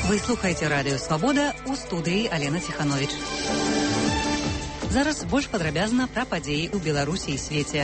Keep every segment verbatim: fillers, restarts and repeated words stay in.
Вы слухаеце радыё Свабода, у студыі Алена Ціхановіч. Зараз больш падрабязна пра падзеі ў Беларусі і свеце.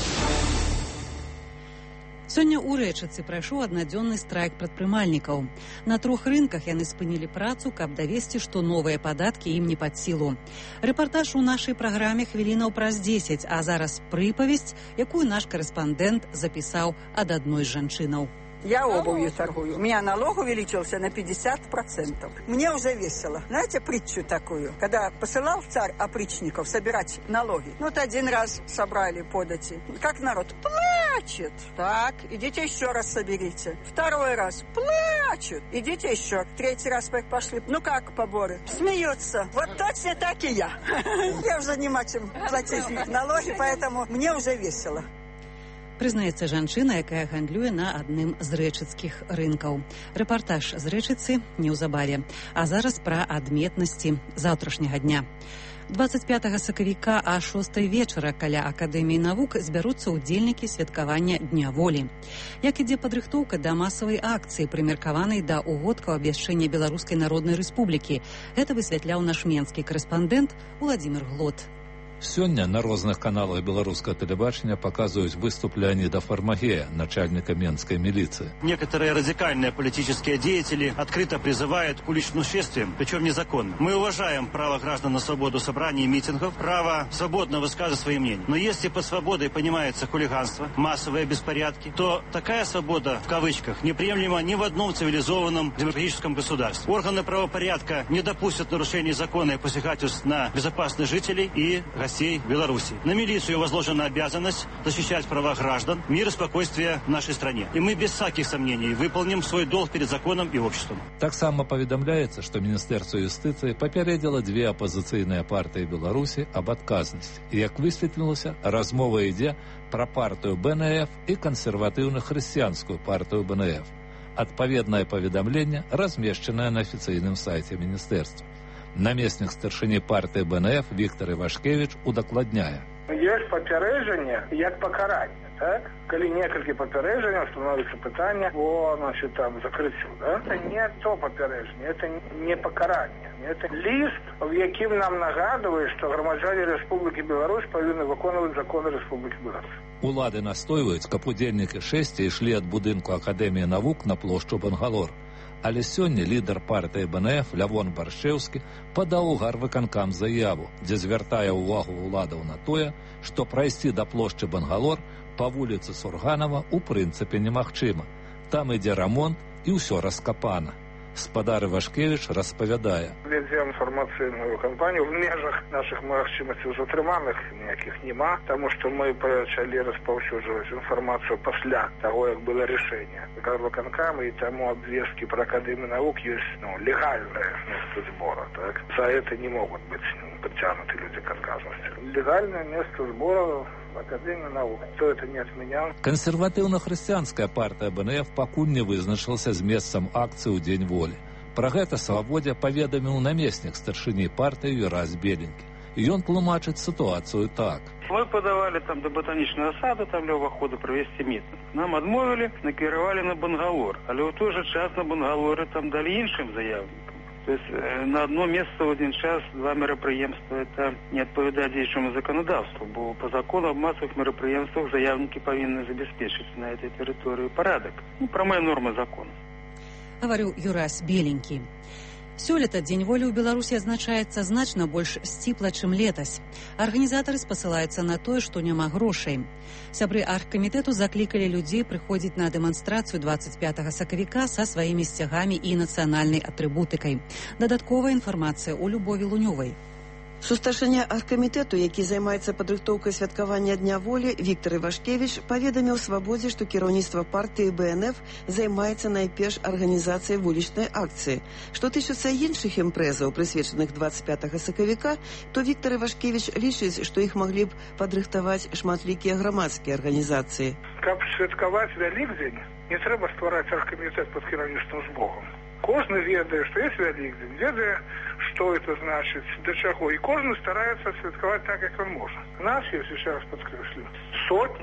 Сёння ў Рэчыцы прайшоў аднадзённы страйк прадпрымальнікаў. На трох рынках яны спынілі працу, каб давесці, што новыя падаткі ім не пад сілу. Рэпартаж у нашай праграме хвілінаў праз дзесяць, а зараз прыпавесць, якую наш корэспандэнт запісаў ад адной з жанчынаў. Я обувью торгую. У меня налог увеличился на пятьдесят процентов. Мне уже весело. Знаете притчу такую? Когда посылал царь опричников собирать налоги. Ну, вот один раз собрали подати. Как народ плачет. Так, идите еще раз соберите. Второй раз плачут. Идите еще. Третий раз пошли. Ну, как поборы? Смеются. Вот точно так и я. Я уже не мачем платить налоги, поэтому мне уже весело. Прызнаецца жанчына, якая гандлюе на адным з рэчыцкіх рынкаў. Рэпартаж з Рэчыцы неўзабаве. А зараз пра адметнасці заўтрашняга дня. дваццаць пятага сакавіка а шостай вечара каля Акадэміі навук збяруцца ўдзельнікі святкавання Дня волі. Як ідзе падрыхтоўка да масавай акцыі, прымеркаванай да угодкаў абвяшчэння Беларускай Народнай Рэспублікі, гэта высвятляў наш менскі корэспандэнт Уладзімир Глот. Сёння на розных каналах белорусского телебачения показывают выступление Леонида Фармагея, начальника Менской милиции. Некоторые радикальные политические деятели открыто призывают к уличным шествиям, причем незаконно. Мы уважаем право граждан на свободу собраний и митингов, право свободно высказывать свои мнения. Но если под свободой понимается хулиганство, массовые беспорядки, то такая свобода, в кавычках, неприемлема ни в одном цивилизованном демократическом государстве. Органы правопорядка не допустят нарушений закона и посягательств на безопасность жителей и гостей Беларуси. На милицию возложена обязанность защищать права граждан, мир и спокойствие в нашей стране. И мы без всяких сомнений выполним свой долг перед законом и обществом. Так само поведомляется, что Министерство юстиции попередило две оппозиционные партии Беларуси об отказности. И, как высветлилось, размова идет про партию БНФ и консервативно-христианскую партию БНФ. Отповедное поведомление размещенное на официальном сайте Министерства. Наместник старшыні партии БНФ Віктор Івашкевич удакладняе. Есть папярэджанне як пакаранне, так? Калі некалькі папярэджанняў становіцца пытанне о, значит, там, закрыццю, да? Это не то папярэджанне, это не пакаранне. Это лист, в якім нам нагадывает, что громадяне Республики Беларусь павінны выконваць законы Республики Беларусь. Улады настойваюць, каб удзельнікі шэсці ішлі ад будынку Акадэміі навук на плошчу Бангалор. Але сёння лідар партыі БНФ Лявон Баршчэўскі падаў у гарвыканкам заяву, дзе звяртае ўвагу ўладаў на тое, што прайсці да плошчы Бангалор па вуліцы Сурганова ў прынцыпе немагчыма. Там ідзе рамонт і ўсё раскапана. Спадар Івашкевич распавядае. Вядзем інфармацыйную кампанію в межах нашых магчымасцяў затрыманых ніякіх нема, таму што мы пачалі распаўсюджваць інфармацыю пасля таго, як было рашэнне гарвыканкама, і таму абвесткі пра Акадэмію навук ёсць, ну, легальнае место збора, так? За это не могут быть притянуты люди к отказности. Легальное место сбора Академии наук. Кто это не отменял? Консервативно-христианская партия БНФ пакуль не вызначылася з месцам акцыі ў Дзень волі. Пра гэта Свабодзе паведаміў намеснік старшыні партыі Юрась Беленькі. Ён тлумачыць ситуацию так. Мы подавали там до ботанічного саду, там для ўваходу провести мітинг. Нам адмовили, накіравали на Бангалор. Але ў той же час на Бангалоры там дали іншым заявникам. То есть э, на одно место в один час два мероприемства это не отповедает действующему законодавству, бо по закону об массовых мероприемствах заявники повинны забеспечить на этой территории порядок. Ну, прямая норма закона. Говорю Юрась Беленькі. Сёлета Дзень волі ў Беларусі адзначаецца значна больш сціпла, чым летась. Арганізатары спасылаюцца на тое, што няма грошай. Сябры аргкамітэту заклікалі людзей прыходзіць на дэманстрацыю дваццаць пятага сакавіка са сваімі сцягамі і нацыянальнай атрыбутыкай. Дадатковая інфармацыя ў Любові Лунёвай. Сустаршыня аргкамітэту, які займаецца падрыхтоўкай святкавання Дня волі, Віктор Івашкевич паведаміў Свабодзе, што кіраўніцтва партыі БНФ займаецца найперш арганізацыяй вулічнай акцыі. Што тычыцца іншых імпрэзаў, прысвечаных дваццаць пятага сакавіка, то Віктор Івашкевич лічыць, што іх маглі б падрыхтаваць шматлікія грамадскія арганізацыі. Каб святкаваць Вялікдзень, не трэба ствараць аргкамітэт пад кіраўніцтвам з Богом. Кожны ведае, што ёсць Вялікдзень, ведае, что это значит, до чего. И каждый старается святковать так, как он может. У нас есть, еще раз подкреслю, сотни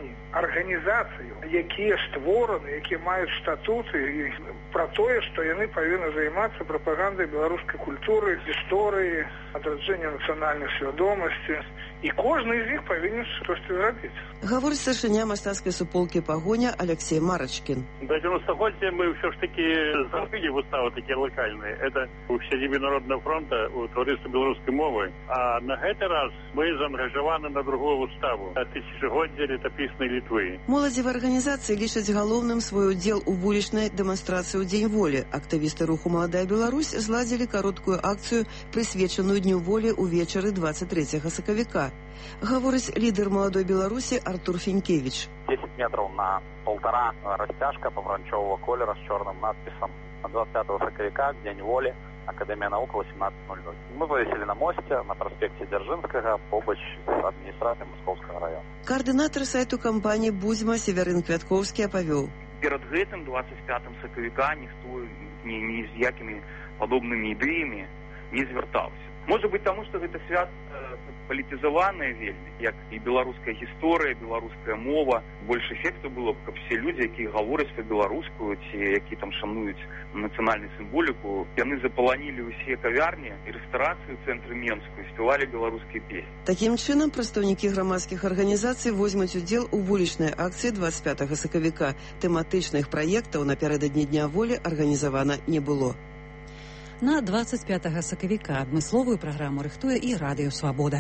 арганізацый, якія створаны, якія маюць статуты і пра тое, што яны павінны займацца прапагандай беларускай культуры, гісторыі, адраджэння нацыянальнай свядомасці. І кожны з іх павінен штосьці зрабіць. Гаворыць старшыня мастацкай суполкі «Пагоня» Алексей Марачкин. До девяностогодия мы все ж таки забыли выставы такие локальные. Это у Всесоюза Народного фронта, у Товариства белорусской мовы. А на этот раз мы заангажированы на другую выставу. Тысячегодие летописной Литвы. Моладзевыя арганізацыі лічаць галоўным свой удзел у вулічнай дэманстрацыі ў Дзень волі. Актывісты руху «Маладая Беларусь» зладзілі кароткую акцыю, прысвечаную Дню волі ўвечары двадцать третьего сакавіка. Говорит лидер молодой Беларуси Артур Фенькевич. десять метров на полтора растяжка помаранчевого колера с черным надписом. двадцать пятого сакавіка, День воли, Академия наук, восемнадцать ноль ноль. Мы повесили на мосте на проспекте Дзяржынскага, побач с администрацией Московского района. Координатор сайту компании «Будзьма» Северин Квятковский оповел. Перед гэтым двадцать пятым сакавіка ніхто ні, ні з якімі падобнымі ідэямі не звяртаўся. Может быть, тому, что это свято политизованное вельмі, як і беларуская гісторыя, беларуская мова. Больше эффекту было б, каб все люди, які гавораць па-беларуску, ці які там шануюць нацыянальную сімволіку, яны запаланілі ўсе кавярні і рэстарацыі ў цэнтры Менску і спявалі беларускія песні. Такім чынам, прадстаўнікі грамадскіх арганізацый возьмуць удзел у вулічнай акцыі двадцать пятого сакавіка. Тэматычных праектаў напярэдадні Дня волі арганізавана не было. На двадцать пятого сакавіка адмысловую праграму рыхтуе і Радыё Свабода.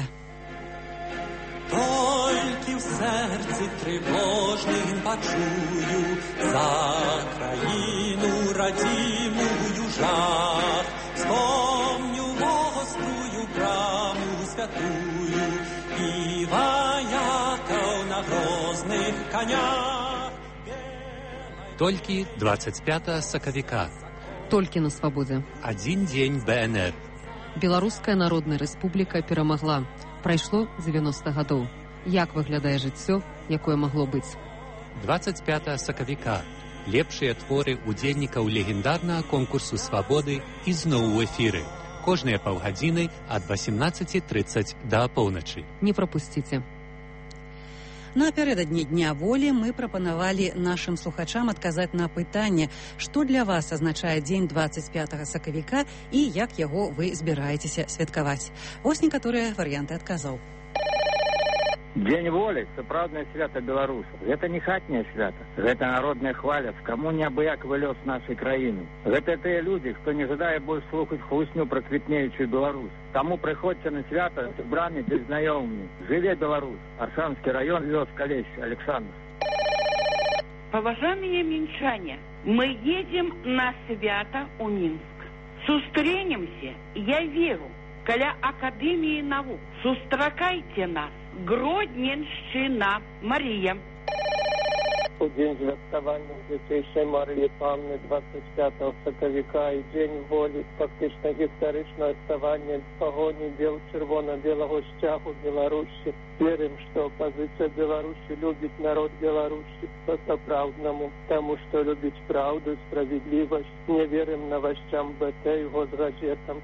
Толькі ў сэрцы трывожным пачую за краіну радзімую жах. Вспомню воскую браму святую і ваякаў на грозных канях. Толькі двадцать пятого сакавіка. Толькі на свабодзе. Адзін дзень бэ эн эр. Беларуская народная рэспубліка перамагла. Прайшло дзевяноста гадоў. Як выглядае жыццё, якое магло быць? двадцать пятого сакавіка. Лепшыя творы удзельнікаў легендарнага конкурсу свабоды ізноў у эфіры. Кожныя паўгадзіны ад восемнадцати тридцать да апоўначы. Не прапусціце. Напярэдадні Дня волі мы прапанавалі нашым слухачам адказаць на пытанне, што для вас азначае дзень двадцать пятого сакавіка і як яго вы збіраецеся святкаваць. Вось некаторыя варыянты адказаў. Дзень волі – сапраўднае свята беларусаў. Гэта не хатняе свята. Гэта народная хваля з каму неабыякавы лёс нашай краіны. Гэта тыя людзі, хто не жадае больш слухаць хлусню пра квітнеючую Беларусь. Таму прыходзьце на свята з брамі ды знаёмымі. Жыве Беларусь! Аршанскі раён, вёс Калещ, Александр. Уважаемые минчане, мы едем на свято у Минск. Сустренемся, я веру, каля Академии наук. Сустракайте нас. Гродненщина. Мария. У день святкування Святейшей Марії Панни двадцять пятого сакавіка і День волі, фактично історичне оставання погоні дел червоно-белого стягу Беларусі. Верим, что оппозиция Беларуси любит народ Беларуси по-правдному, тому, что любит правду и справедливость. Не верим новостям БТ и госгазетам.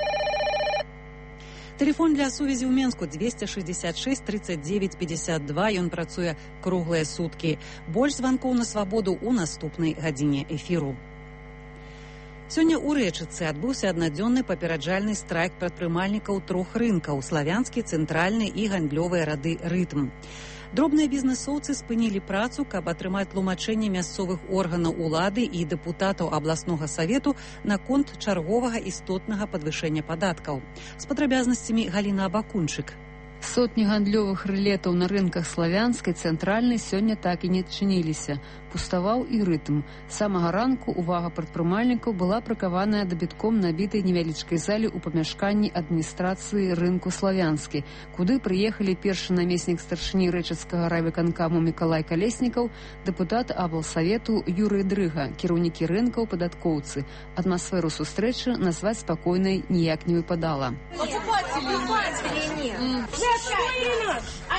Телефон для сувязі ў Менску двести шестьдесят шесть тридцать девять пятьдесят два. Ён працуе круглыя суткі. Больш званкоў на свабоду ў наступнай гадзіне эфіру. Сёння ў Рэчыцы адбыўся аднадзённы папераджальны страйк прадпрымальнікаў трох рынкаў: славянскі, цэнтральны і гандлёвыя рады «Рытм». Дробныя бізнесоўцы спынілі працу, каб атрымаць тлумачэнне мясцовых органаў улады і дэпутатаў абласнога савету наконт чарговага істотнага падвышэння падаткаў. З падрабязнасцямі Галіна Абакунчык. Сотні гандлёвых рылетаў на рынках славянскай, цэнтральнай сёння так і не адчыніліся. Пуставаў і «Рытм». З самага ранку увага прадпрымальнікаў была прыкаваная да бітком набітай невялічкай залі ў памяшканні адміністрацыі рынку славянскі, куды прыехалі першы намеснік старшыні рэчыцкага райвыканкаму Мікалай Калеснікаў, дэпутат аблсавету Юрый Дрыга, кіраўнікі рынкаў, падаткоўцы. Атмасферу сустрэчы назваць спакойнай ніяк не выпадала. Покупатели нет. За что нас?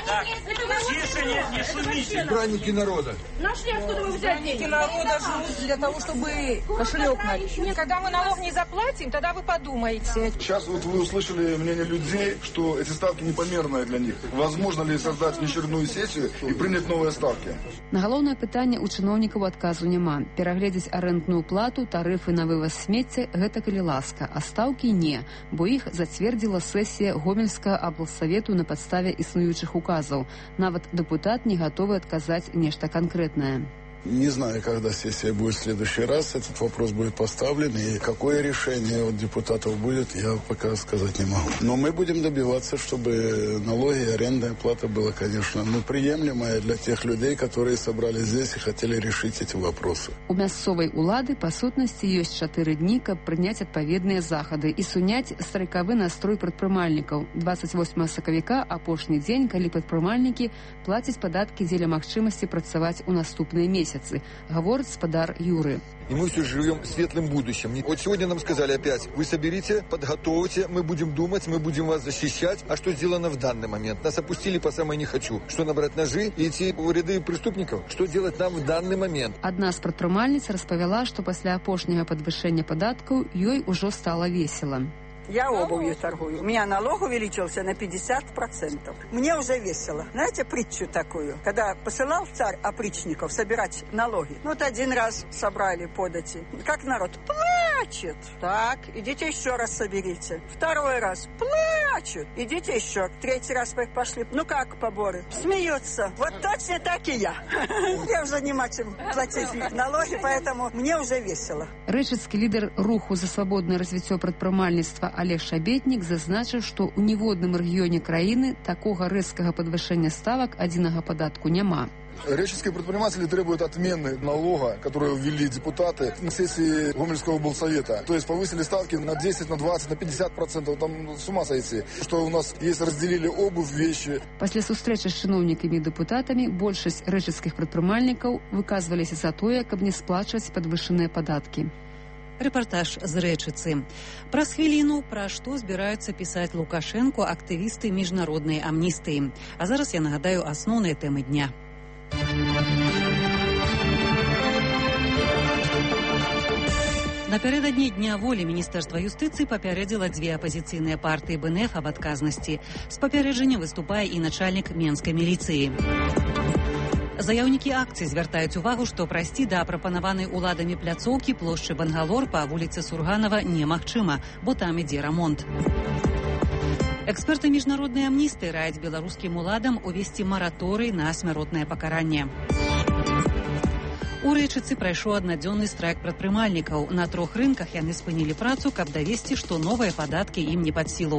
Так, тише, не, не шумите. Избранники народа. Нашли, откуда вы взять деньги? Народа живут для того, чтобы кошелек налить. Когда мы налог не заплатим, тогда вы подумаете. Сейчас вот вы услышали мнение людей, что эти ставки непомерные для них. Возможно ли создать внеочередную сессию и принять новые ставки? На галоўнае пытанне у чыноўнікаў адказу няма. Перагледзець арэндную плату, тарыфы на вываз смецця – гэта калі ласка, а стаўкі не, бо іх зацвердзіла сесія Гомельскага аблсавету на падставе існуючых указаў. Нават дэпутат не гатовы адказаць нешта канкрэтнае. Не знаю, когда сессия будет в следующий раз. Этот вопрос будет поставлен. И какое решение от депутатов будет, я пока сказать не могу. Но мы будем добиваться, чтобы налоги и арендная плата была, конечно, ну, приемлемая для тех людей, которые собрались здесь и хотели решить эти вопросы. У мясцовай улады, па сутнасці, ёсць чатыры дні, каб прыняць адпаведныя захады і суняць страйкавы настрой прадпрымальнікаў. двадцать восьмага сакавіка – апошні дзень, калі прадпрымальнікі плацяць падаткі дзеля магчымасці працаваць у наступныя месяцы. Говорит спадар Юры. И мы все живем светлым будущим. Вот сегодня нам сказали опять, вы соберите, подготовьте, мы будем думать, мы будем вас защищать. А что сделано в данный момент? Нас опустили по самое не хочу. Что, набрать ножи и идти в ряды преступников? Что делать нам в данный момент? Одна з прадпрымальніц распавяла, што пасля апошняга падвышэння падаткаў ёй ужо стала весела. Я обувью торгую. У меня налог увеличился на пятьдесят процентов. Мне уже весело. Знаете притчу такую? Когда посылал царь опричников собирать налоги. Ну, вот один раз собрали подати. Как народ плачет. Так, идите еще раз соберите. Второй раз плачут. Идите еще. Третий раз пошли. Ну, как поборы? Смеются. Вот точно так и я. Я уже не чем платить налоги, поэтому мне уже весело. Рэчыцкі лідар руху за свабоднае развіццё прадпрымальніцтва Олег Шабетнік зазначыў, што ў ніводным рэгіёне краіны такога рэзкага падвышэння ставак адзінага падатку няма. Реческие предприниматели требуют отмены налога, который ввели депутаты на сессии Гомельского облсовета. То есть повысили ставки на десять, на двадцать, на пятьдесят процентов. Там с ума сойти. Что у нас есть разделили обувь, вещи. Пасля сустрэчы з чыноўнікамі і дэпутатамі большасць рэчыцкіх прадпрымальнікаў выказваліся за тое, каб не сплачваць падвышаныя падаткі. Рэпартаж з Рэчыцы. Праз хвіліну, пра што збіраюцца пісаць Лукашэнку актывісты міжнароднай амністыі. А зараз я нагадаю асноўныя тэмы дня. Напярэдадні Дня волі Міністэрства юстыцыі папярэдзіла дзве апазіцыйныя партыі бэ эн эф аб адказнасці. З папярэджаннем выступае і начальнік Менскай міліцыі. Заяўнікі акцыі звяртаюць увагу, што прайсці да прапанаванай уладамі пляцоўкі плошчы Бангалор па вуліцы Сурганава немагчыма, бо там ідзе рамонт. Эксперты міжнароднай амністыі раяць беларускім уладам увесці мараторый на смяротнае пакаранне. У Рэчыцы прайшоў аднадзённы страйк прадпрымальнікаў. На трох рынках яны спынілі працу, каб давесці, што новыя падаткі ім не пад сілу.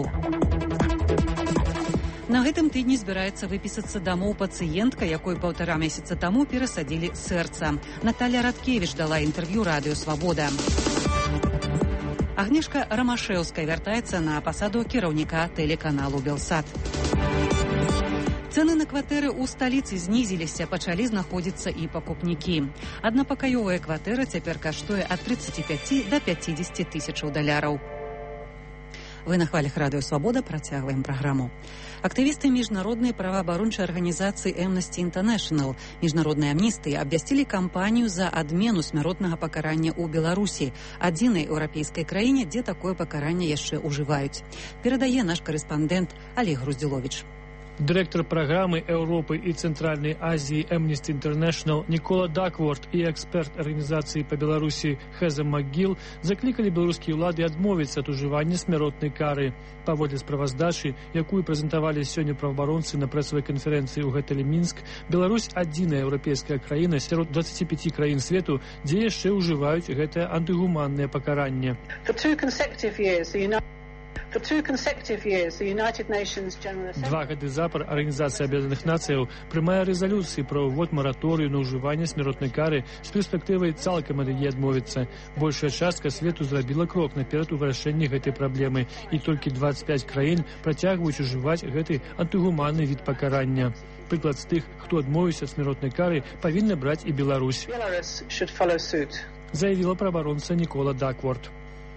На гэтым тыдні збіраецца выпісацца дамоў пацыентка, якой паўтара месяца таму перасадзілі сэрца. Наталя Радкевіч дала інтэрв'ю радыё «Свабода». Агнешка Рамашэўская вяртаецца на пасаду кіраўніка тэлеканалу «Белсат». Цэны на кватэры ў сталіцы знізіліся, пачалі знаходзіцца і пакупнікі. Аднапакаёвая кватэра цяпер каштуе ад тридцати пяти до пятидесяти тысячаў даляраў. Вы на хвалях радыё «Свабода» працягваем праграму. Актывісты міжнароднай праваабарончай арганізацыі Amnesty International, міжнароднай амністыі, абвясцілі кампанію за адмену смяротнага пакарання ў Беларусі, адзінай еўрапейскай краіне, дзе такое пакаранне яшчэ ўжываюць. Перадае наш карэспандэнт Олег Груздзіловіч. Директор программы Европы и Центральной Азии Amnesty International Никола Дакворт и эксперт организации по Беларуси Хезем Макгил закликали белорусские улады адмовиться от уживания смяротной кары. Паводле справаздачы, якую прэзентавалі сёння праваабаронцы на прэсавай канферэнцыі ў гатэлі Мінск, Беларусь адзіная еўрапейская краіна сярод двадцати пяти краін свету, дзе яшчэ ўжываюць гэтае антыгуманнае пакаранне. Два гады запар Арганізацыя Аб'яднаных Нацыяў прымае рэзалюцыі пра ўвод мараторыю на ўжыванне смяротнай кары з перспектывай цалкам ад яе адмовіцца. Большая частка свету зрабіла крок наперад у вырашэнні гэтай праблемы, і толькі двадцать пять краін працягваюць ужываць гэты антыгуманны від пакарання. Прыклад з тых, хто адмовіўся ад смяротнай кары, павінна браць і Беларусь, заявіла праваабаронца Никола Дакворт.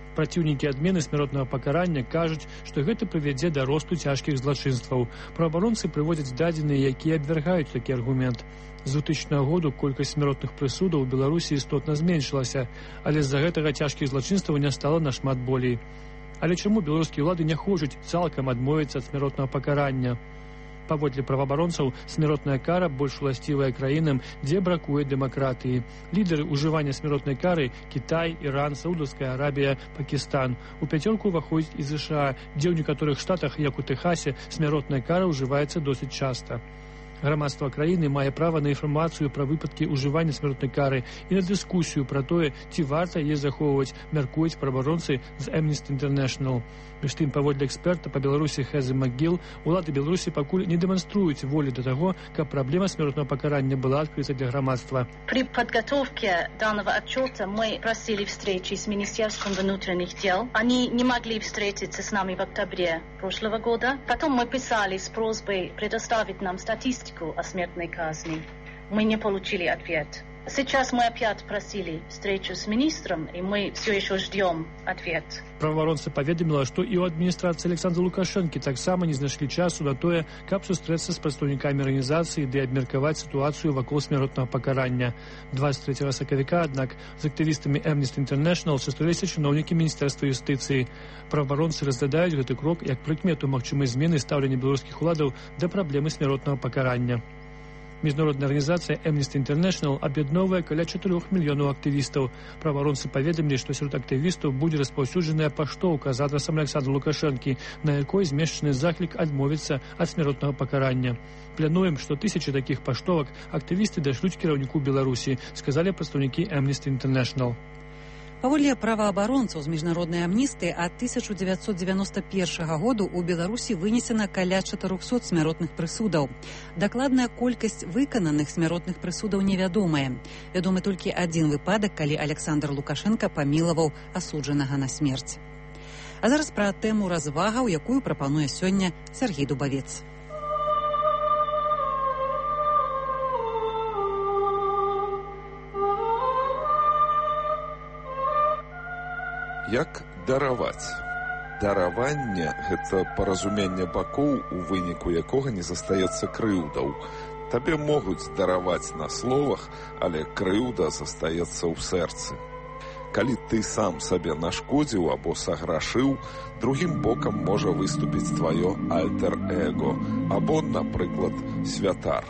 Праціўнікі адмены смяротнага пакарання кажуць, што гэта прывядзе да росту цяжкіх злачынстваў. Праваабаронцы прыводзяць дадзеныя, якія абвяргаюць такі аргумент. З двухтысячнага году колькасць смяротных прысудаў у Беларусі істотна зменшылася, але з-за гэтага цяжкіх злачынстваў не стала нашмат болей. Але чаму беларускія ўлады не хочуць цалкам адмовіцца ад смяротнага пакарання? Паводле праваабаронцаў, смяротная кара больш уласцівая краінам, дзе бракуе дэмакратыі. Лідары ўжывання смяротнай кары – Кітай, Іран, Саудаўская Арабія, Пакістан. У пяцёрку ўваходзіць і ЗША, дзе ў некаторых штатах, як у Тэхасе, смяротная кара ўжываецца досыць часта. Грамадства краіны мае права на інфармацыю пра выпадкі ўжывання смяротнай кары і на дыскусію пра тое, ці варта яе захоўваць, мяркуюць праваабаронцы з Amnesty International. Між тым, паводле эксперта па Беларусі Хезы Макгіл, улады Беларусі пакуль не дэманструюць волі да таго, каб праблема смяротнага пакарання была адкрыта для грамадства. При подготовке данного отчета мы просили встречи с Министерством внутренних дел. Они не могли встретиться с нами в октябре прошлого года. Потом мы писали с просьбой предоставить нам статистику о смертной казни. Мы не получили ответ. Сейчас мы опять просили встречу с министром, и мы все еще ждем ответ. Праваабаронцы паведаміла, што і ў адміністрацыі Александра Лукашэнкі таксама не знайшлі часу на тое, каб сустрэцца з прадстаўнікамі арганізацыі ды абмеркаваць сітуацыю вакол смяротнага пакарання. двадцать третьего сакавіка, аднак, з актывістамі Amnesty International сустрэліся чыноўнікі міністэрства юстыцыі. Праваабаронцы разглядаюць гэты крок як прыкмету магчымай змены стаўлення беларускіх уладаў да праблемы смяротнага пакарання. Міжнародная арганізацыя Amnesty International аб'ядноўвае каля чатырох мільёнаў актывістаў. Праваабаронцы паведамілі, што сярод актывістаў будзе распаўсюджаная паштоўка з адрасам Александра Лукашэнкі, на якой змешчаны заклік адмовіцца ад смяротнага пакарання. Плануем, што тысячы такіх паштовак актывісты дашлюць кіраўніку Беларусі, сказалі прадстаўнікі Amnesty International. Паводле праваабаронцаў з міжнароднай амністыі ад тысяча дзевяцьсот дзевяноста першага году ў Беларусі вынесена каля чатырохсот смяротных прысудаў. Дакладная колькасць выкананых смяротных прысудаў невядомая. Вядомы толькі адзін выпадак, калі Александр Лукашенко памілаваў асуджанага на смерць. А зараз пра тэму развагаў, якую прапануе сёння Сергей Дубавец. Як дараваць? Дараванне – гэта паразуменне бакоў, у выніку якога не застаецца крыўдаў. Табе могуць дараваць на словах, але крыўда застаецца ў сэрцы. Калі ты сам сабе нашкодзіў або саграшыў, другім бокам можа выступіць тваё альтер-эго, або, напрыклад, святар.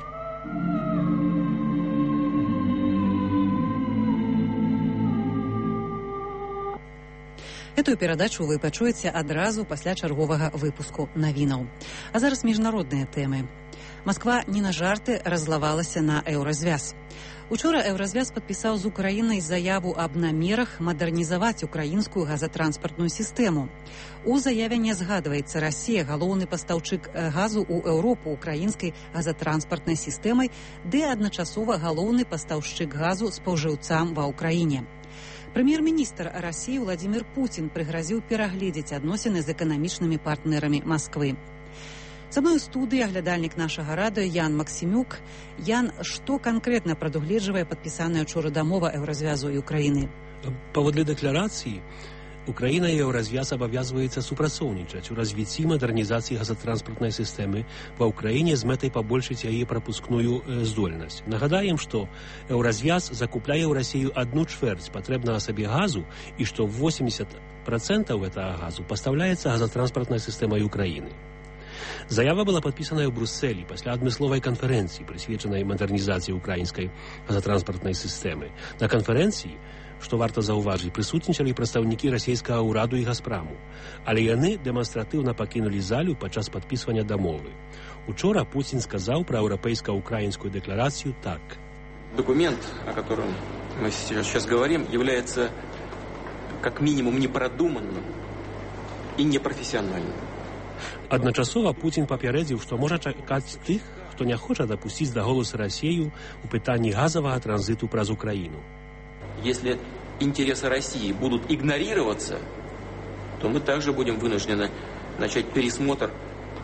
Этую перадачу вы пачуеце адразу пасля чарговага выпуску навінаў. А зараз міжнародныя тэмы. Масква не на жарты раззлавалася на еўразвяз. Учора еўразвяз падпісаў з Украінай заяву аб намерах мадэрнізаваць украінскую газатранспартную сістэму. У заяве не згадваецца Расія, галоўны пастаўшчык газу ў Еўропу украінскай газатранспартнай сістэмай, ды адначасова галоўны пастаўшчык газу спаўжыўцам ва ўкраіне. Прэм'ер-міністр Расіі Владзімір Пуцін прыгразіў перагледзець адносіны з эканамічнымі партнерамі Масквы. Са мной у студыі аглядальнік нашага радыё Ян Максімюк. Ян, што канкрэтна прадугледжвае падпісаная учора дамова еўразвязу і Украіны? Паводле дэкларацыі, Украіна і еўразвяз абавязваецца супрацоўнічаць у развіцці мадэрнізацыі газатранспартнай сістэмы ва ўкраіне з мэтай пабольшыць яе прапускную здольнасць. Нагадаем, што еўразвяз закупляе ў Расію адну чвэрць патрэбнага сабе газу і што восемьдесят процентов гэтага газу пастаўляецца газатранспартнай сістэмай Украіны. Заява была падпісаная ў Брусселі пасля адмысловай канферэнцыі, прысвечанай мадэрнізацыі украінскай газатранспартнай сістэмы. На канферэнцыі, што варта заўважыць, прысутнічалі прадстаўнікі расійскага ўраду і Газпраму, але яны дэманстратыўна пакінулі залю падчас падпісвання дамовы. Учора Пуцін сказаў пра еўрапейска-украінскую дэкларацыю так. Документ, о котором мы сейчас говорим, является как минимум непродуманным и непрофессиональным. Адначасова Пуцін папярэдзіў, што можа чакаць тых, хто не хоча дапусціць да голасу Расію ў пытанні газавага транзіту праз Украіну. Если интересы России будут игнорироваться, то мы также будем вынуждены начать пересмотр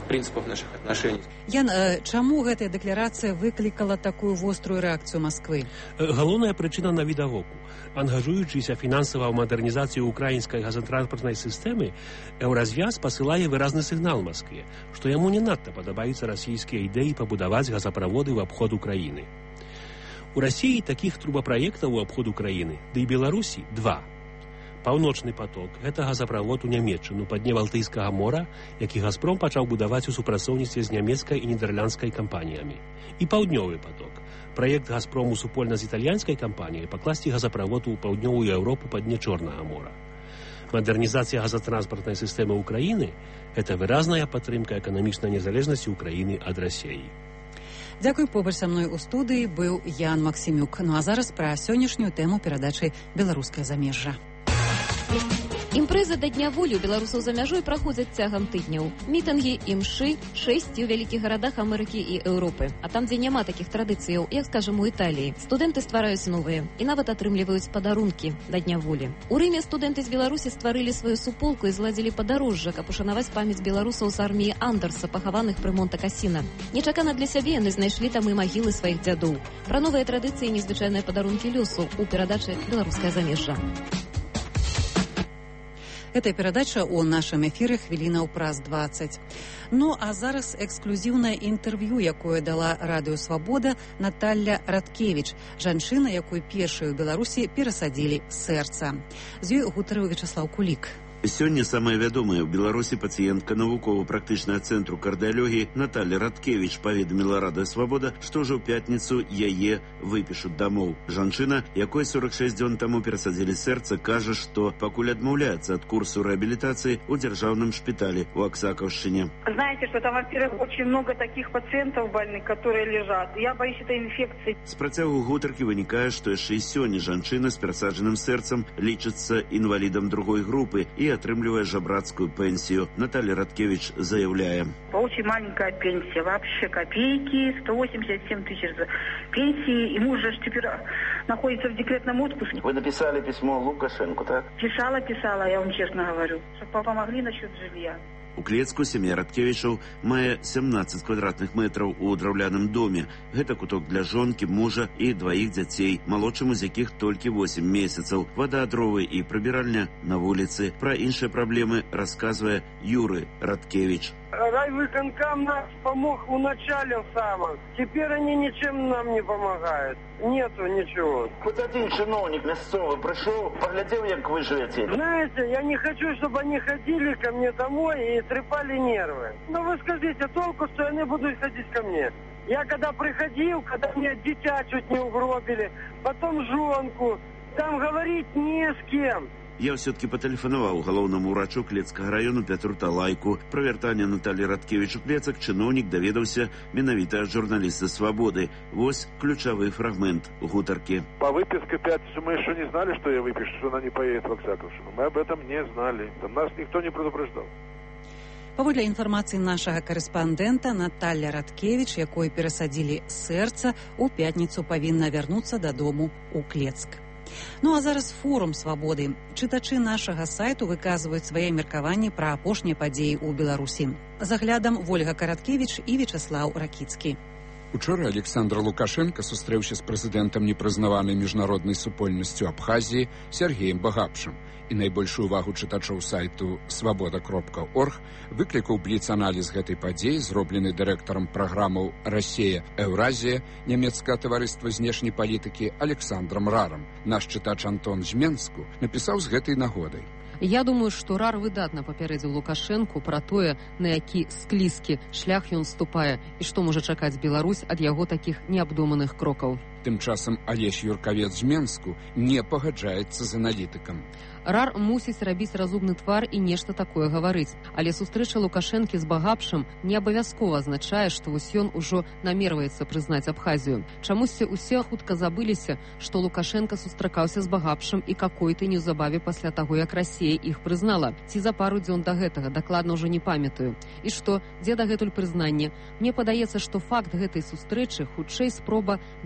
принципов наших отношений. Ян, чаму гэтая дэкларацыя выклікала такую вострую рэакцыю Масквы? Галоўная прычына навідавоку. Ангажуючыся фінансава ў мадэрнізацыю украінскай газатранспартнай сістэмы, Еўразвяз пасылае выразны сігнал Маскве, што яму не надта падабаюцца расійскія ідэі пабудаваць газаправоды ў абход Украіны. У Расіі такіх трубапраектаў у абход Украіны, ды і Беларусі два. Паўночны поток – гэта газаправод у Нямецчыну па дне Балтыйскага мора, які Газпром пачаў будаваць у супрацоўніцтве з нямецкай і нідерландскай кампаніямі. І паўднёвы поток – праект Газпрому супольна з італьянскай кампаніяй пакласці газаправод у паўднёвую Еўропу па дне Чорнага мора. Мадэрнізацыя газатранспартнай сістэмы Украіны – гэта выразная падтрымка эканамічнай незалежнасці Украіны ад Расіі. Дзякуй, побач са мной у студыі быў Ян Максімюк. Ну а зараз пра сённяшнюю тэму перадачы «Беларускае замежжа». Імпрэзы да Дня волі ў беларусаў за мяжой праходзяць цягам тыдняў. Мітынгі, імшы, шэсці ў вялікіх гарадах Амерыкі і Еўропы. А там, дзе няма такіх традыцыяў, як, скажам, у Італіі, студэнты ствараюць новыя і нават атрымліваюць падарункі да Дня волі. У Рыме студэнты з Беларусі стварылі сваю суполку і зладзілі падарожжа, каб ушанаваць памяць беларусаў з арміі Андерса, пахаваных пры Монте-Кассіна. Нечакана для сябе яны знайшлі там і магілы сваіх дзядоў. Пра новыя традыцыі і незвычайныя падарункі лёсу ў перадачы «Беларускае замежжа». Гэта перадача ў нашым эфіры хвілінаў праз дваццаць. Ну, а зараз эксклюзіўнае інтэрв'ю, якое дала Радыё Свабода Наталля Радкевіч, жанчына, якую першую ў Беларусі перасадзілі сэрца. З ёй гутарыў Вячаслаў Кулік. Сёння самая вядомая ў Беларусі пацыентка навукова-практычнага цэнтру кардыялогіі Наталля Радкевіч паведаміла Радыё Свабода, што ўжо ў пятніцу яе выпішуць дамоў. Жанчына, якой сорок шэсць дзён таму перасадзілі сэрца, кажа, што пакуль адмаўляецца ад курсу рэабілітацыі ў дзяржаўным шпіталі ў Аксакаўшчыне. Знаете, что там, во-первых, очень много таких пациентов больных, которые лежат. Я боюсь этой инфекции. З працягу гутаркі вынікае, што яшчэ і сёння жанчына з перасаджаным сэрцам лічыцца інвалідам другой групы і атрымлівае жабрацкую пенсію. Наталья Радкевич заявляе. Очень маленькая пенсия, вообще копейки, сто восемьдесят семь тысяч пенсии. И муж же теперь находится в декретном отпуске. Вы написали письмо Лукашенко, так? Писала, писала, я вам честно говорю, чтобы помогли насчет жилья. У Клецку сям'я Радкевічаў мае сямнаццаць квадратных метраў у драўляным доме. Гэта куток для жонкі, мужа і дваіх дзяцей, малодшаму з якіх толькі восем месяцаў. Вада, дровы і прыбіральня на вуліцы. Пра іншыя праблемы расказвае Юры Радкевич. Райвыконкам нас помог в начале самом. Теперь они ничем нам не помогают. Нету ничего. Хоть один чиновник мясцовый пришел, поглядел, как вы живете. Знаете, я не хочу, чтобы они ходили ко мне домой и трепали нервы. Но вы скажите, толку, что они будут ходить ко мне? Я когда приходил, когда мне дитя чуть не угробили, потом жонку, там говорить не с кем. Я все-таки патэлефанаваў галоўнаму ўрачу Клецкага району Петру Талайку. Пра вяртанне Наталі Радкевіч у Клецак чыноўнік даведаўся менавіта ад журналіста «Свободы». Вось ключавы фрагмент гутаркі. По выписке пятницы мы еще не знали, что я выпишу, что она не поедет в Аксаковщину. Мы об этом не знали. Там нас никто не предупреждал. Паводле інфармацыі нашага карэспандэнта, Наталля Радкевіч, якой перасадзілі сэрца, у пятніцу павінна вярнуцца дадому ў Клецк. Ну а зараз форум «Свабоды». Чытачы нашага сайту выказваюць свае меркаванні пра апошнія падзеі ў Беларусі. За глядам Вольга Караткевіч і Вячаслаў Ракіцкі. Учора Александр Лукашенко сустрэўся з прэзідэнтам непрызнаванай міжнароднай супольнасцю Абхазіі Сергеем Багапшым. І найбольшую увагу чытачоў сайту свабода кропка орг выклікаў бліц-аналіз гэтай падзеі, зроблены дырэктарам праграмаў «Расія, Еўразія» нямецкага таварыства знешняй палітыкі Александром Рарам. Наш чытач Антон Жменску напісаў з гэтай нагодай. Я думаю, што Рар выдатна папярэдзіў Лукашэнку пра тое, на які склізкі шлях ён ступае і што можа чакаць Беларусь ад яго такіх неабдуманых крокаў. Тым часам Алесь Юркавец з Менску не пагаджаецца з аналітыкам. Рар мусіць рабіць разумны твар і нешта такое гаварыць. Але сустрэча Лукашэнкі з Багапшым не абавязкова азначае, што вось ён ужо намерваецца прызнаць Абхазію. Чамусьці ўсе хутка забыліся, што Лукашенка сустракаўся з Багапшым і какой-то неўзабаве пасля таго, як Расія іх прызнала. Ці за пару дзён да гэтага, дакладна ўжо не памятаю. І што, дзе дагэтуль прызнанне? Мне падаецца, што факт гэтай сустрэчы хутчэй спроба далей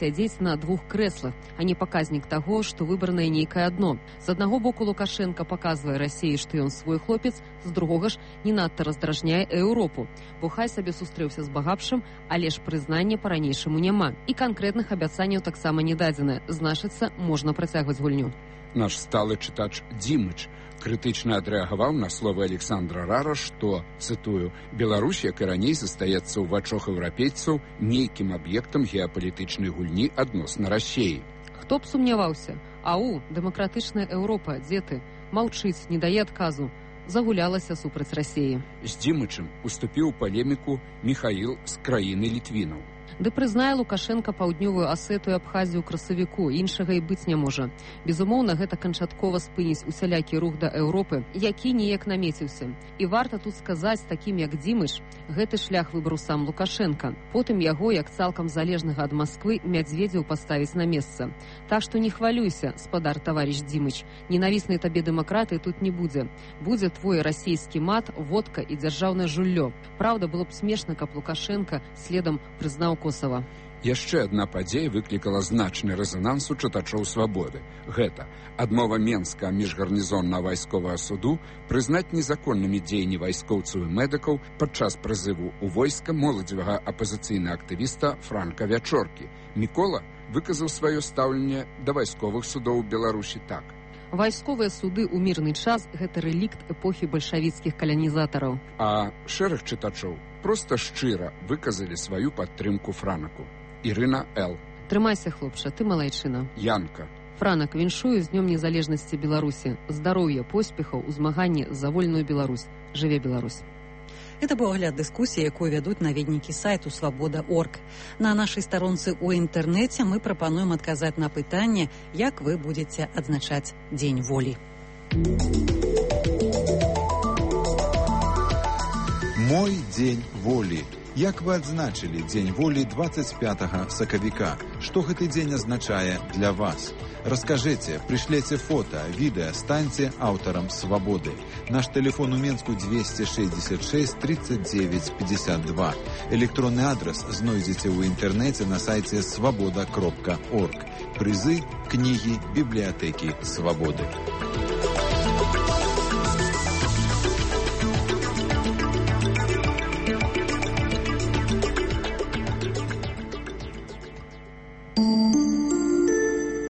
сядзець на двух крэслах, а не паказнік таго, што выбранае нейкае адно. З аднаго боку Лукашенко паказвае Расіі, што ён свой хлопец, з другога ж не надта раздражняе Еўропу, бо хай сабе сустрэўся з багапшым, але ж прызнання па-ранейшаму няма. І канкрэтных абяцанняў таксама не дадзена, значыцца, можна працягваць гульню. Наш сталы чытач Дзімыч крытычна адрэагаваў на словы Александра Рара, што, цытую, «Беларусь, як і раней, застаецца ў вачах еўрапейцаў нейкім аб'ектам геапалітычнай гульні адносна Расіі». Хто б сумняваўся? Ау, дэмакратычная Еўропа, дзе ты? Маўчыць, не дае адказу. Загулялася супраць Расіі. З Дзімычым уступіў у палеміку Міхаіл з краіны літвінаў. Ды прызнае Лукашенко паўднёвую Асету і Абхазію ў красавіку, іншага і быць не можа. Безумоўна, гэта канчаткова спыніць усялякі рух да Еўропы, які ніяк намеціўся. І варта тут сказаць, такім як Дзімыч, гэты шлях выбраў сам Лукашенко. Потым яго, як цалкам залежнага ад Масквы, Мядзведзеў паставіць на месца. Так што не хвалюйся, спадар таварыш Дзімыч, ненавіснай табе дэмакраты тут не будзе. Будзе твой расійскі мат, водка і дзяржаўнае жуллё. Праўда, было б смешна, каб Лукашенко следам прызнаў Косова. Яшчэ адна падзея выклікала значны рэзананс у чытачоў свабоды. Гэта адмова Менска міжгарнізоннага вайсковага суду прызнаць незаконнымі дзеянні вайскоўцаў і медыкаў падчас прызыву ў войска моладзевага апазіцыйнага актывіста Франка Вячоркі. Мікола выказаў сваё стаўленне да вайсковых судоў у Беларусі так. Вайсковыя суды ў мірны час – гэта рэлікт эпохі бальшавіцкіх каланізатараў. А шэраг чытачоў проста шчыра выказалі сваю падтрымку Франаку. Ірына Л. Трымайся, хлопча, ты малайчына. Янка. Франак, віншую з Днём незалежнасці Беларусі. Здароўя, поспехаў у змаганні за вольную Беларусь. Жыве Беларусь. Это быў агляд дыскусіі, якую вядуць наведнікі сайту свабода точка орг. На нашай старонцы ў інтэрнэце мы прапануем адказаць на пытанне, як вы будзеце адзначаць Дзень волі. Мой дзень волі. Як вы адзначылі Дзень волі двадцать пятага сакавіка? Што гэты дзень азначае для вас? Раскажыце, прышлеце фота, відэа, станьце аўтарам свабоды. Наш тэлефон у Менску двести шестьдесят шесть тридцать девять пятьдесят два. Электронны адрас знойдзеце ў інтэрнэце на сайце свабода кропка орг. Прызы, кнігі, бібліятэкі свабоды.